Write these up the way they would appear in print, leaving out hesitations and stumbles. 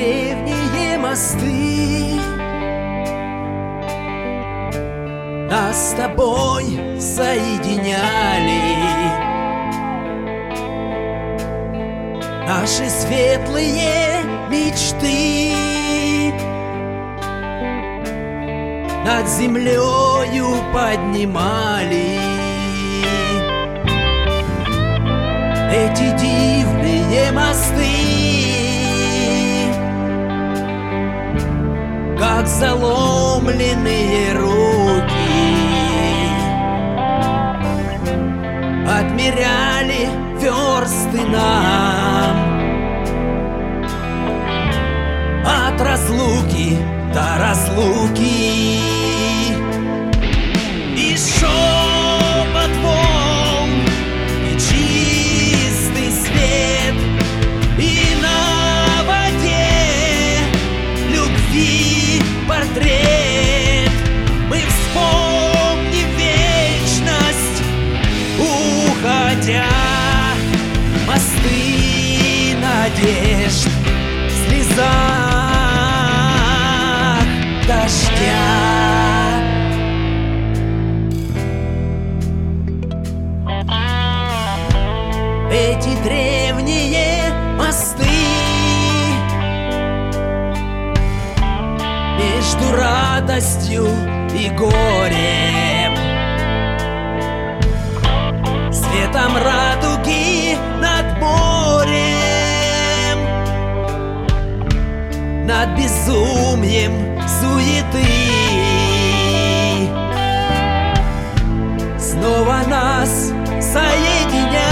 древние мосты нас с тобой соединяли. Наши светлые мечты над землею поднимали. Эти дивные мосты, как заломленные руки, отмеряли версты нам от разлуки до разлуки. И шепот волн, и чистый свет, и на воде любви портрет. Мы вспомним вечность, уходя, мосты надежд в слезах дождя. Эти древние мосты между радостью и горем, светом радуги над морем, над безумием суеты, снова нас соединят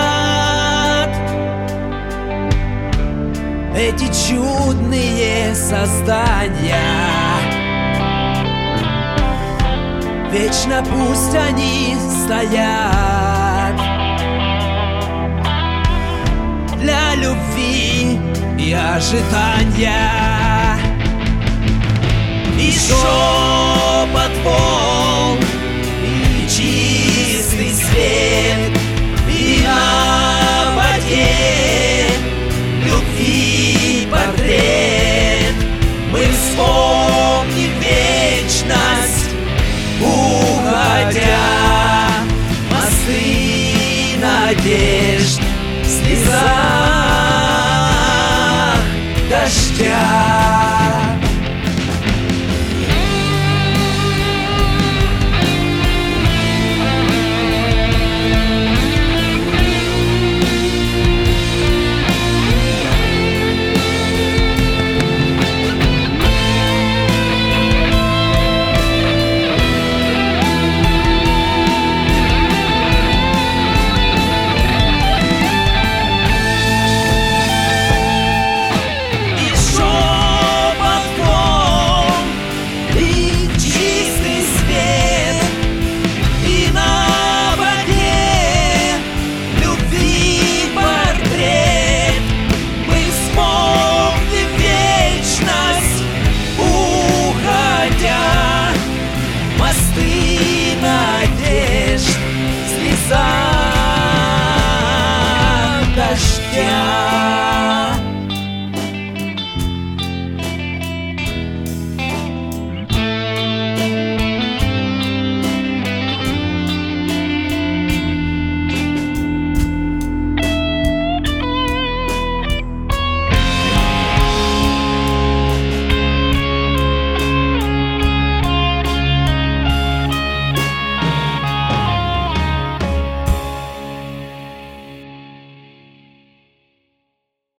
эти чудные создания. Вечно пусть они стоят для любви и ожидания. И шепот волн, и чистый свет, и на воде любви портрет. Мы вспомним вечность, уходя, мосты надежд в слезах дождя.